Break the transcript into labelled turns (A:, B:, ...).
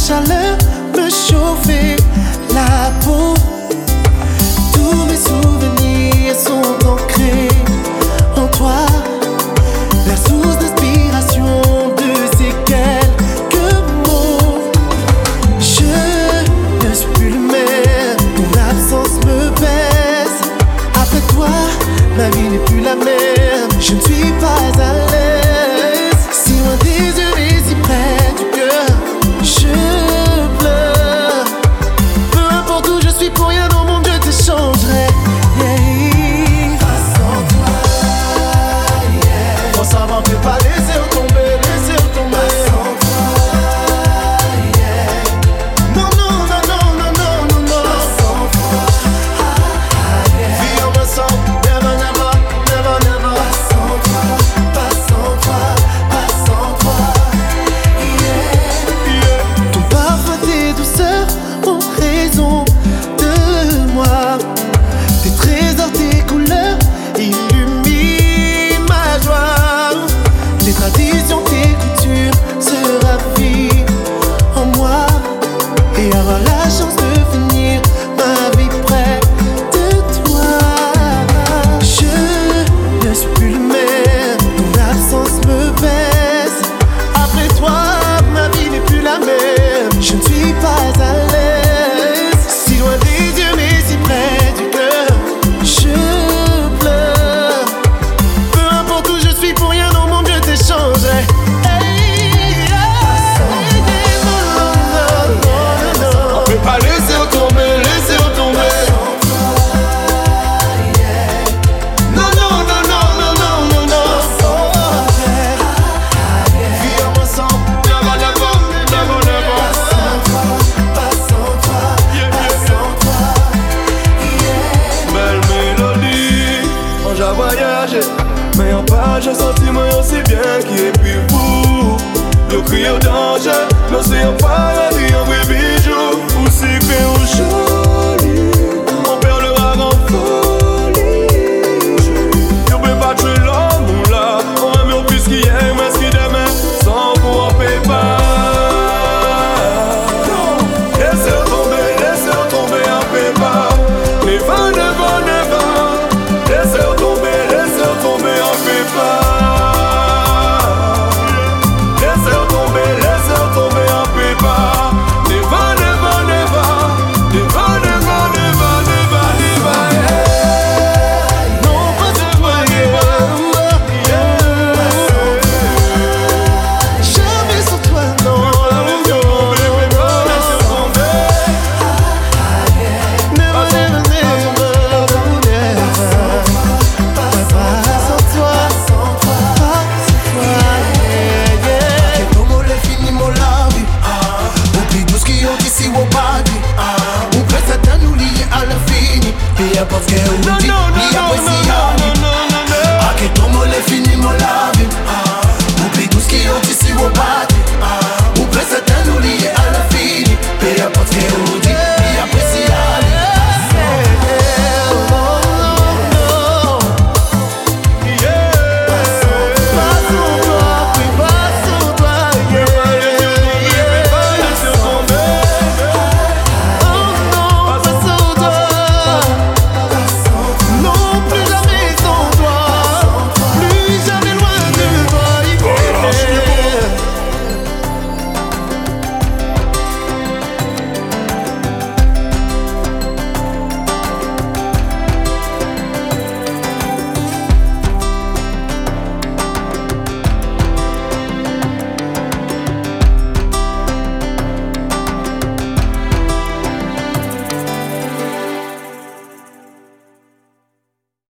A: chaleur me chauffait la peau. Tous mes souvenirs sont ancrés en toi, la source d'inspiration de ces quelques mots. Je ne suis plus le même, ton absence me baisse. Après toi, ma vie n'est plus la même, je ne suis pas à l'aise. Si loin des yeux et si près du cœur, je pleure. Peu importe où je suis, pour rien au monde je t'échangerai. Sans toi, faut savoir ne pas laisser tomber, laisser tomber. Sans toi, non, non, non, non, non, non, non, non. Sans toi, vie en ensemble, never, never, never, never. Pas sans toi, pas sans toi, pas sans toi, yeah. Ton parfum, tes douceurs ont raison de moi. Tes trésors, tes couleurs illuminent ma joie. Tes traditions, tes coutumes se ravivent en moi. Et avoir la chance de finir ma vie près de toi. Je ne suis plus le même, ton absence me baisse. Après toi, ma vie n'est plus la même, je ne suis pas à l'aise. Si loin des yeux mais si près du cœur, je pleure. Peu importe où je suis, pour rien au monde je t'échangerai.
B: On peut pas laisser tomber, laisser tomber.
A: Non, non, non, non, non, non, non, non.
B: Vie ensemble, never, never, never, never.
A: Pas sans toi, pas sans toi, yeah.
B: Belle mélodie, on j'ai voyagé, mais en pas j'ai senti moi aussi bien qui est plus fou. Le crier dans